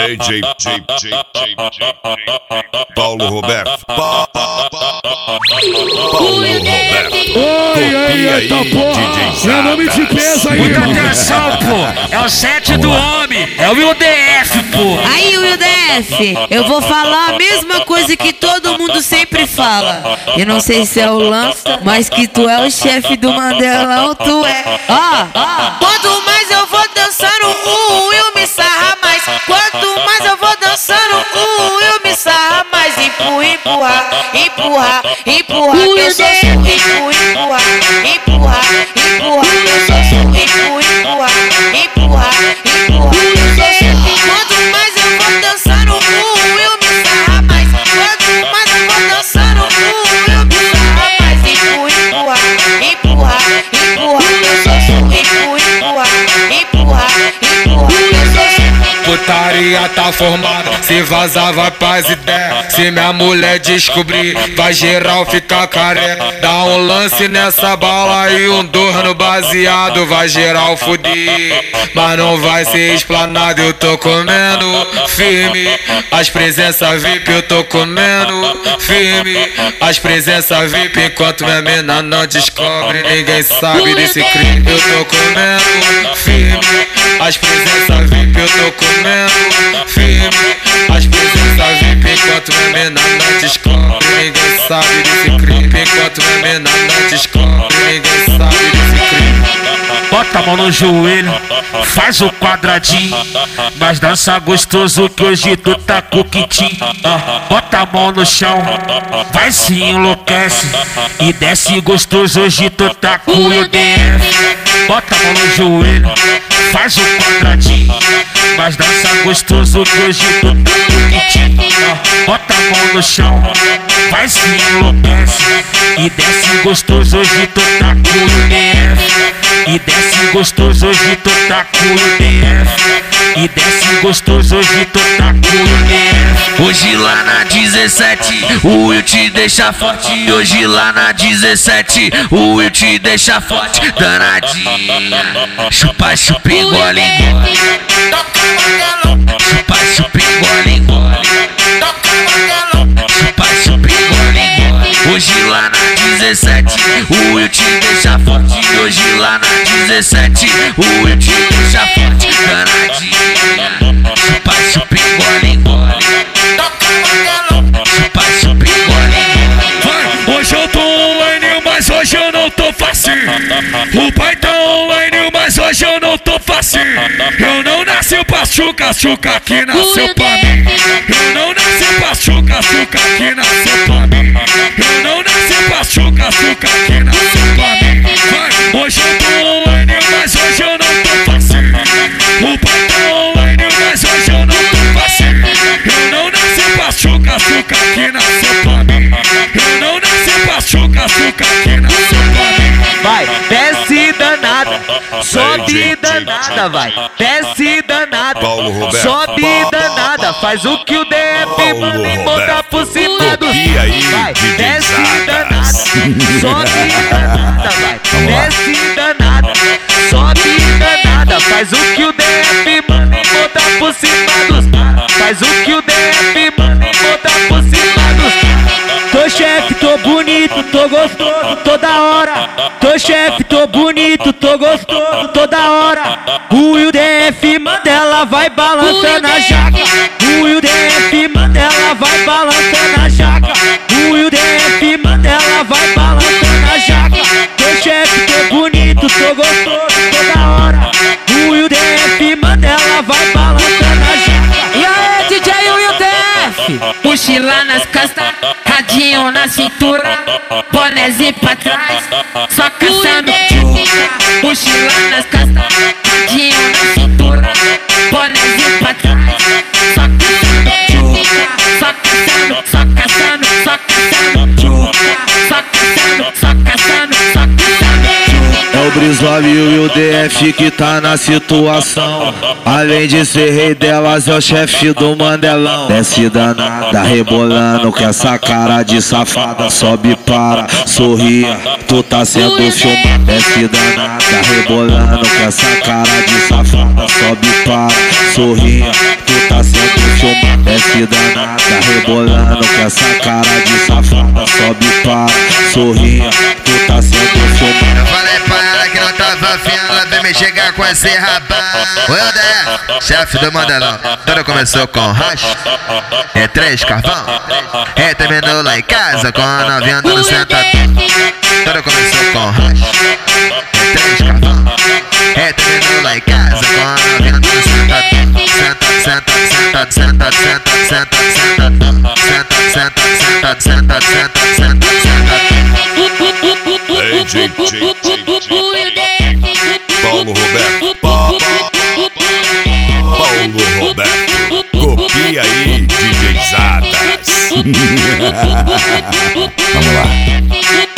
Paulo Roberto. Paulo Roberto. Copia aí, DJ. Meu nome de peso aí. Muita atenção, pô. É o 7 do homem. É o Will DF, pô. Aí, Will DF, eu vou falar a mesma coisa que todo mundo sempre fala. Eu não sei se é o Lança, mas que tu é o chefe do Mandelão, tu é. Quanto mais eu vou dançando, o Will me sarra mais. Quanto mais eu vou dançando, o Will me sarra mais. Empurra, empurra, empurra, que eu sou seu. Empurra, empurra, empurra, que eu sou seu. Empurra, empurra, empurra, que eu sou seu. Quanto mais eu vou dançando, o Will me sarra mais. Quanto mais eu vou dançando, o Will me sarra mais. Empurra, empurra, empurra, que eu sou seu. Empurra, empurra, empurra, que eu sou seu. Putaria tá formada, se vazar vai pras ideias. Se minha mulher descobrir, vai geral ficar careca. Dá um lance nessa bala e um dor no baseado, vai geral fuder. Mas não vai ser explanado, eu tô comendo firme. As presenças VIP eu tô comendo firme. As presenças VIP enquanto minha mina não descobre, ninguém sabe desse crime. Eu tô comendo firme. As presenças VIP eu tô comendo firme. As presenças VIP enquanto minha mina não descobre, ninguém sabe desse crime. Enquanto minha mina não descobre, ninguém sabe desse crime. Bota a mão no joelho, faz o quadradinho, mas dança gostoso que hoje tu tá com o quitinho. Bota a mão no chão, vai se enlouquece e desce gostoso, hoje tu tá com o DF. Bota a mão no joelho, faz o quadradinho, mas dança gostoso que hoje tu tá com o quitinho. Bota a mão no chão, vai se enlouquece e desce gostoso, hoje tu tá com o DF. E desce gostoso, hoje tu tá com o DF. E desce gostoso, hoje tu tá com o DF. Hoje lá na 17, o Will te deixa forte. Hoje lá na 17, o Will te deixa forte. Danadinha, chupa, chupa, engole, engole. Chupa, chupa, engole, engole. Chupa, chupa, engole, engole. Hoje lá na 17, o Will te deixa forte. Hoje lá na 17, o Will te deixa forte. Danadinha, chupa, chupa, engole, engole. Chupa, chupa, engole, engole. Hoje eu tô online, mas hoje eu não tô facinho. O pai tá online, mas hoje eu não tô facinho. Eu não nasci pra chuca, chuca aqui nasceu pra mim. Eu não nasci pra chuca, chuca aqui nasceu pra mim. Eu não nasci pra chuca, chuca aqui nasceu pra mim. Vai, hoje eu tô online, mas hoje eu não tô facinho. O pai tá online, mas hoje eu não tô facinho. Eu não nasci pra chuca, chuca aqui nasceu pra mim. Eu não nasci pra chuca, chuca aqui nasceu pra mim. Vai, desce danada, sobe danada, vai, desce danada, sobe danada, faz o que o DF manda e bota por cima do vai, desce danada, sobe danada, vai, desce danada, sobe danada, faz o que o DF manda e bota por cima dos faz o que o DF manda e bota por cima dos Tô chefe, tô bonito, tô gostoso toda hora. Tô chefe, tô bonito, tô gostoso toda hora. O Will DF Mandela vai balançando a jaca. O Will DF Mandela vai balançando a jaca. O Will DF Mandela vai balançando a jaca. Tô chefe, tô bonito, tô gostoso toda hora. O Will DF Mandela vai balançando a jaca. E aí, DJ Will DF, mochila nas costas, radinho na cintura, bonézinho pra trás, só caçando tchuca. Mochila nas costas, radinho na cintura, bonézinho pra trás, só caçando tchuca. Só caçando, só caçando, só caçando tchuca. Só caçando, só caçando, só caçando tchuca. É o Brizola e o DF que tá na situação. Além de ser rei delas, é o chefe do Mandelão. Desce danada, rebolando com essa cara de safada. Sobe para, sorria, tu tá sendo filmado. Desce danada, rebolando com essa cara de safada. Sobe para, sorria, tu tá sendo desce danada, rebolando com essa cara de safada. Sobe para sorrinha, tu tá sendo filmado. Eu falei pra ela que não tava afim, ela veio me chegar com esse rabão. O DF, chefe do Mandelão. Tudo começou com racha, é 3 carvão. E terminou lá em casa com a novinha dando sentadão. Tudo começou com racha, é 3 carvão. E terminou lá em casa com a novinha dando sentadão. Senta, senta, senta, senta, senta, senta, senta, senta, senta, senta, senta, senta, Paulo Roberto. Paulo Roberto. Copia aí, DJ Zadas. Vamos lá.